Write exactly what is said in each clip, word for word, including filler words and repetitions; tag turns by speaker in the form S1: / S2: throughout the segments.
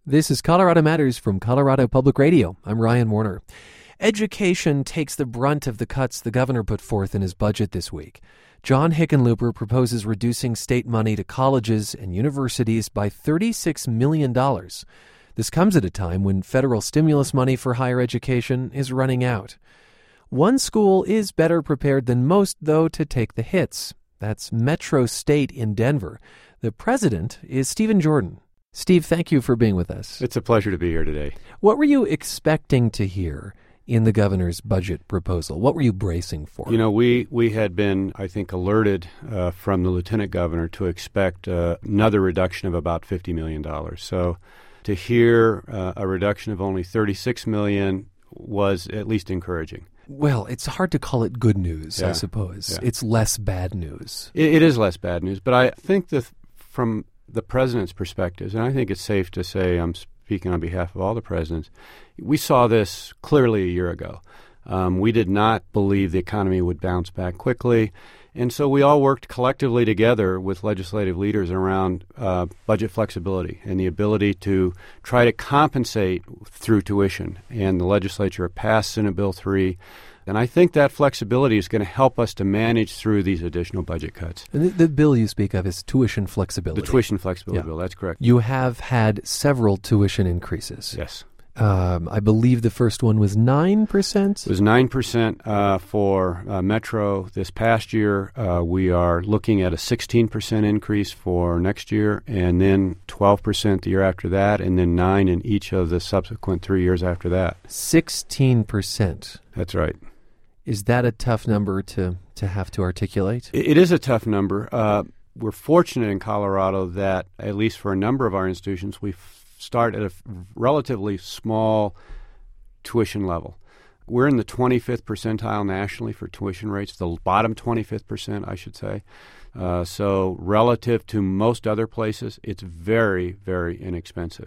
S1: This is Colorado Matters from Colorado Public Radio. I'm Ryan Warner. Education takes the brunt of the cuts the governor put forth in his budget this week. John Hickenlooper proposes reducing state money to colleges and universities by thirty-six million dollars. This comes at a time when federal stimulus money for higher education is running out. One school is better prepared than most, though, to take the hits. That's Metro State in Denver. The president is Stephen Jordan. Steve, thank you for being with us.
S2: It's a pleasure to be here today.
S1: What were you expecting to hear in the governor's budget proposal? What were you bracing for?
S2: You know, we, we had been, I think, alerted uh, from the lieutenant governor to expect uh, another reduction of about fifty million dollars. So to hear uh, a reduction of only thirty-six million dollars was at least encouraging.
S1: Well, it's hard to call it good news,
S2: yeah.
S1: I suppose.
S2: Yeah.
S1: It's less bad news.
S2: It, it is less bad news, but I think that from the president's perspectives, and I think it's safe to say I'm speaking on behalf of all the presidents, we saw this clearly a year ago. Um, we did not believe the economy would bounce back quickly, and so we all worked collectively together with legislative leaders around uh, budget flexibility and the ability to try to compensate through tuition. And the legislature passed Senate Bill three. And I think that flexibility is going to help us to manage through these additional budget cuts.
S1: And the, the bill you speak of is tuition flexibility.
S2: The tuition flexibility
S1: yeah.
S2: bill, that's correct.
S1: You have had several tuition increases.
S2: Yes.
S1: Um, I believe the first one was nine percent?
S2: It was nine percent uh, for uh, Metro this past year. Uh, we are looking at a sixteen percent increase for next year, and then twelve percent the year after that, and then nine in each of the subsequent three years after that.
S1: sixteen percent.
S2: That's right.
S1: Is that a tough number to, to have to articulate?
S2: It, it is a tough number. Uh, we're fortunate in Colorado that, at least for a number of our institutions, we f- start at a f- relatively small tuition level. We're in the twenty-fifth percentile nationally for tuition rates, the bottom twenty-fifth percent, I should say. Uh, so relative to most other places, it's very, very inexpensive.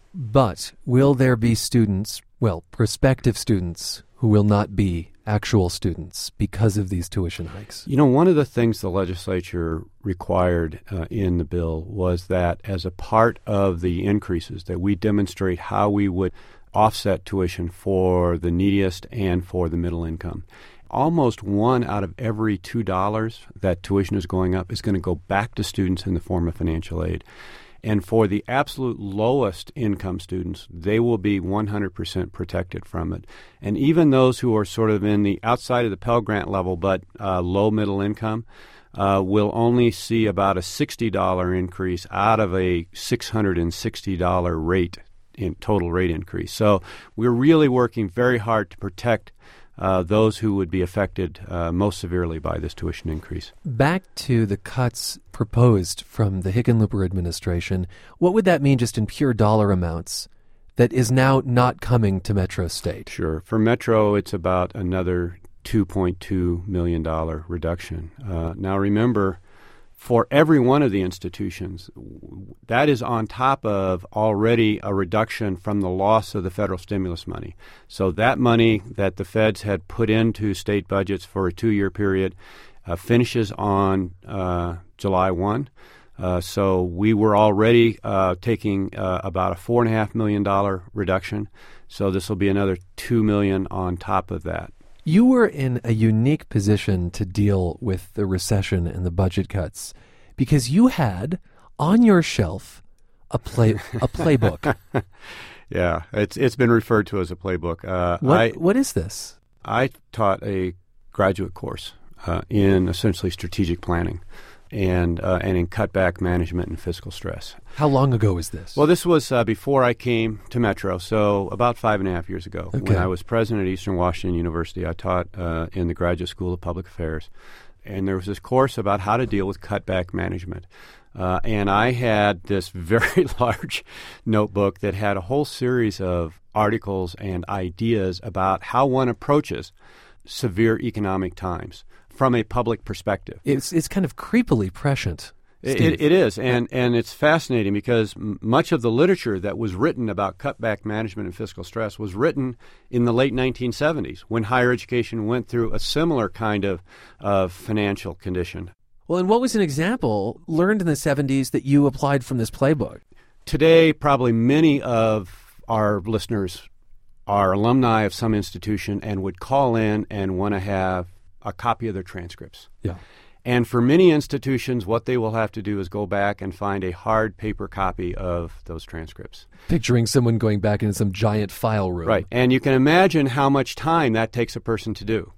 S1: But will there be students, well, prospective students, who will not be actual students because of these tuition hikes?
S2: You know, one of the things the legislature required uh, in the bill was that as a part of the increases, that we demonstrate how we would offset tuition for the neediest and for the middle income. Almost one out of every two dollars that tuition is going up is going to go back to students in the form of financial aid. And for the absolute lowest income students, they will be one hundred percent protected from it. And even those who are sort of in the outside of the Pell Grant level but uh, low middle income uh, will only see about a sixty dollars increase out of a six hundred sixty dollars rate in total rate increase. So we're really working very hard to protect Uh, those who would be affected uh, most severely by this tuition increase.
S1: Back to the cuts proposed from the Hickenlooper administration, what would that mean just in pure dollar amounts that is now not coming to Metro State?
S2: Sure. For Metro, it's about another two point two million dollars reduction. Uh, now remember, for every one of the institutions, that is on top of already a reduction from the loss of the federal stimulus money. So that money that the feds had put into state budgets for a two-year period uh, finishes on uh, July first. Uh, so we were already uh, taking uh, about a four point five million dollars reduction. So this will be another two million dollars on top of that.
S1: You were in a unique position to deal with the recession and the budget cuts because you had on your shelf a play a playbook.
S2: Yeah, it's it's been referred to as a playbook. Uh,
S1: what
S2: I,
S1: what is this?
S2: I taught a graduate course uh, in essentially strategic planning and uh, and in cutback management and fiscal stress.
S1: How long ago was this?
S2: Well, this was uh, before I came to Metro, so about five and a half years ago.
S1: Okay.
S2: When I was president at Eastern Washington University, I taught uh, in the Graduate School of Public Affairs. And there was this course about how to deal with cutback management. Uh, and I had this very large notebook that had a whole series of articles and ideas about how one approaches severe economic times from a public perspective.
S1: It's it's kind of creepily prescient.
S2: It, it, it is, and, and it's fascinating because m- much of the literature that was written about cutback management and fiscal stress was written in the late nineteen seventies when higher education went through a similar kind of, of financial condition.
S1: Well, and what was an example learned in the seventies that you applied from this playbook?
S2: Today, probably many of our listeners are alumni of some institution and would call in and want to have a copy of their transcripts.
S1: Yeah.
S2: And for many institutions, what they will have to do is go back and find a hard paper copy of those transcripts.
S1: Picturing someone going back into some giant file room.
S2: Right. And you can imagine how much time that takes a person to do.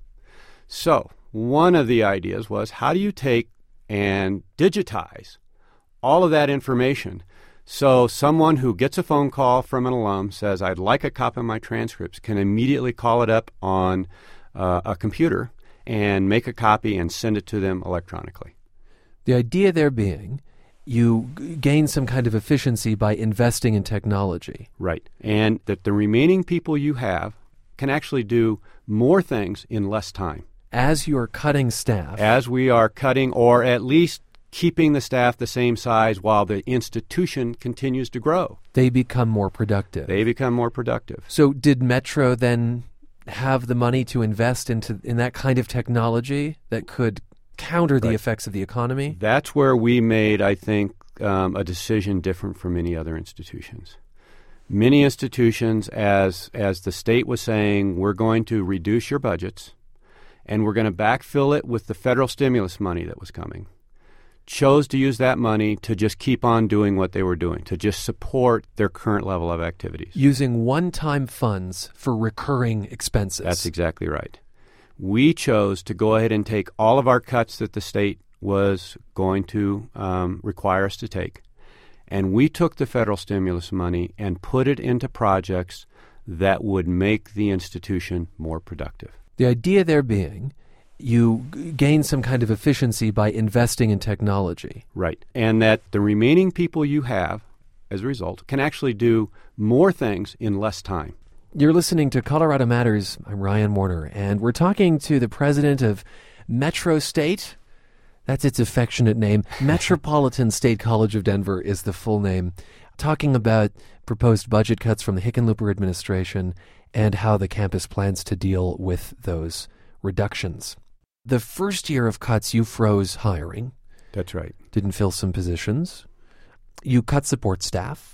S2: So one of the ideas was, how do you take and digitize all of that information? So someone who gets a phone call from an alum, says, I'd like a copy of my transcripts, can immediately call it up on uh, a computer and make a copy and send it to them electronically.
S1: The idea there being you g- gain some kind of efficiency by investing in technology.
S2: Right. And that the remaining people you have can actually do more things in less time.
S1: As you're cutting staff.
S2: As we are cutting, or at least keeping the staff the same size while the institution continues to grow.
S1: They become more productive.
S2: They become more productive.
S1: So did Metro then have the money to invest into in that kind of technology that could counter the
S2: Right.
S1: effects of the economy?
S2: That's where we made, I think, um, a decision different from many other institutions. Many institutions, as as the state was saying, we're going to reduce your budgets and we're going to backfill it with the federal stimulus money that was coming, chose to use that money to just keep on doing what they were doing, to just support their current level of activities.
S1: Using one-time funds for recurring expenses.
S2: That's exactly right. We chose to go ahead and take all of our cuts that the state was going to um, require us to take, and we took the federal stimulus money and put it into projects that would make the institution more productive.
S1: The idea there being you g- gain some kind of efficiency by investing in technology.
S2: Right. And that the remaining people you have, as a result, can actually do more things in less time.
S1: You're listening to Colorado Matters. I'm Ryan Warner, and we're talking to the president of Metro State. That's its affectionate name. Metropolitan State College of Denver is the full name. Talking about proposed budget cuts from the Hickenlooper administration and how the campus plans to deal with those reductions. The first year of cuts, you froze hiring.
S2: That's right.
S1: Didn't fill some positions. You cut support staff.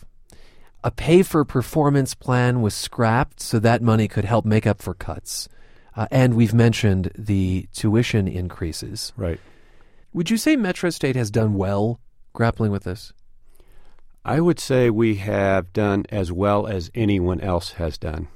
S1: A pay-for-performance plan was scrapped so that money could help make up for cuts. Uh, and we've mentioned the tuition increases.
S2: Right.
S1: Would you say Metro State has done well grappling with this?
S2: I would say we have done as well as anyone else has done.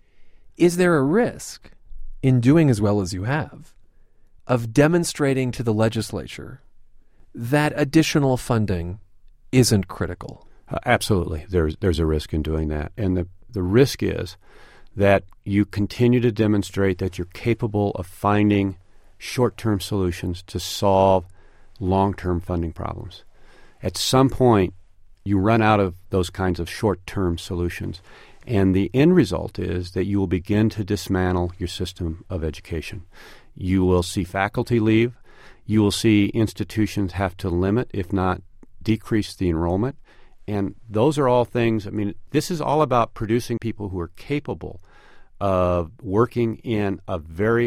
S1: Is there a risk in doing as well as you have of demonstrating to the legislature that additional funding isn't critical?
S2: Uh, absolutely. There's there's a risk in doing that. And the, the risk is that you continue to demonstrate that you're capable of finding short-term solutions to solve long-term funding problems. At some point, you run out of those kinds of short-term solutions. And the end result is that you will begin to dismantle your system of education. You will see faculty leave. You will see institutions have to limit, if not decrease, the enrollment. And those are all things, I mean, this is all about producing people who are capable of working in a very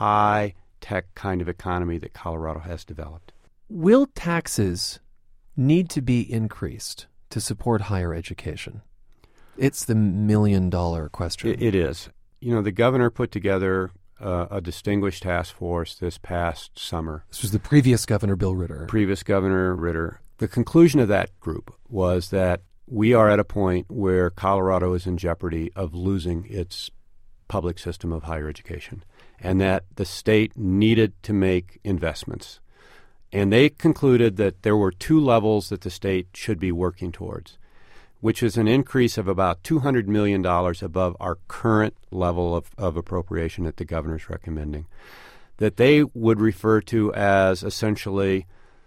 S2: high-tech kind of economy that Colorado has developed.
S1: Will taxes need to be increased to support higher education? It's the million-dollar question.
S2: It, it is. You know, the governor put together uh, a distinguished task force this past summer.
S1: This was the previous governor, Bill Ritter.
S2: Previous Governor Ritter. The conclusion of that group was that we are at a point where Colorado is in jeopardy of losing its public system of higher education, and that the state needed to make investments. And they concluded that there were two levels that the state should be working towards, which is an increase of about two hundred million dollars above our current level of, of appropriation that the governor's recommending, that they would refer to as essentially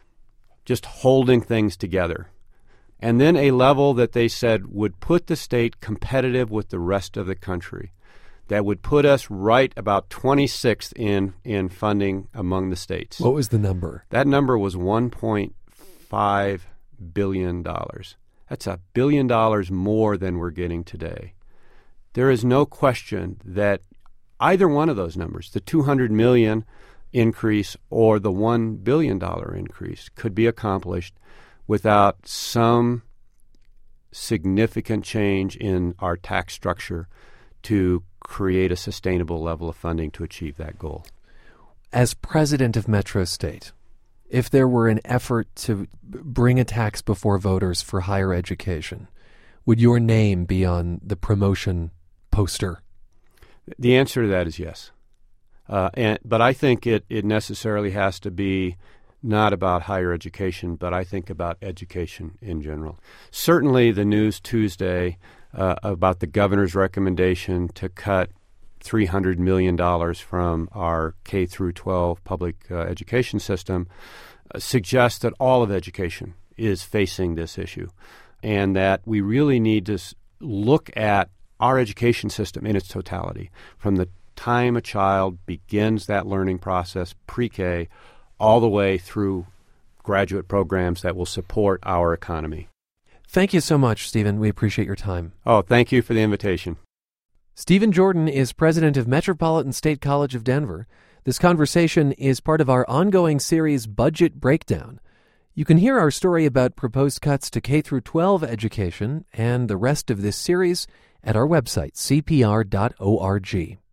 S2: just holding things together. And then a level that they said would put the state competitive with the rest of the country, that would put us right about twenty-sixth in, in funding among the states.
S1: What was the number?
S2: That number was one point five billion dollars. That's a billion dollars more than we're getting today. There is no question that either one of those numbers, the two hundred million dollars increase or the one billion dollars increase, could be accomplished without some significant change in our tax structure to create a sustainable level of funding to achieve that goal.
S1: As president of Metro State, if there were an effort to bring a tax before voters for higher education, would your name be on the promotion poster?
S2: The answer to that is yes. Uh, and, but I think it, it necessarily has to be not about higher education, but I think about education in general. Certainly the news Tuesday uh, about the governor's recommendation to cut three hundred million dollars from our K through twelve public uh, education system uh, suggests that all of education is facing this issue, and that we really need to s- look at our education system in its totality, from the time a child begins that learning process, pre-K, all the way through graduate programs that will support our economy.
S1: Thank you so much, Stephen. We appreciate your time.
S2: Oh, thank you for the invitation.
S1: Stephen Jordan is president of Metropolitan State College of Denver. This conversation is part of our ongoing series Budget Breakdown. You can hear our story about proposed cuts to K through twelve education and the rest of this series at our website, c p r dot org.